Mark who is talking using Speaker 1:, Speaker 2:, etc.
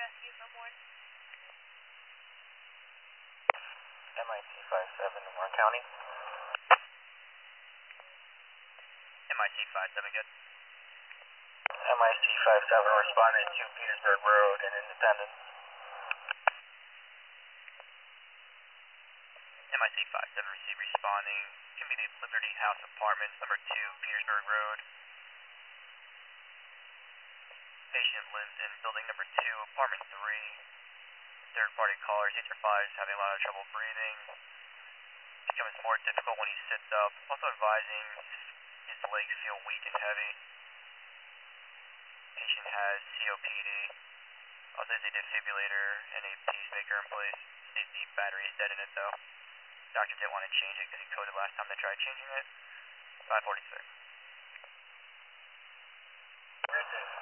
Speaker 1: MIT 57 in Warren County. MIT 57, good. MIT 57 responding to Petersburg Road in Independence. MIT 57 received responding Community Liberty House Apartments, number 2, Petersburg Road. Patient lives in building number 2, apartment 3. Third-party caller, Caesar 5 is having a lot of trouble breathing. Becomes more difficult when he sits up. Also advising his legs feel weak and heavy. Patient has COPD. Also has a defibrillator and a pacemaker in place. The battery is dead in it though. Doctor didn't want to change it because he coded last time they tried changing it. 546.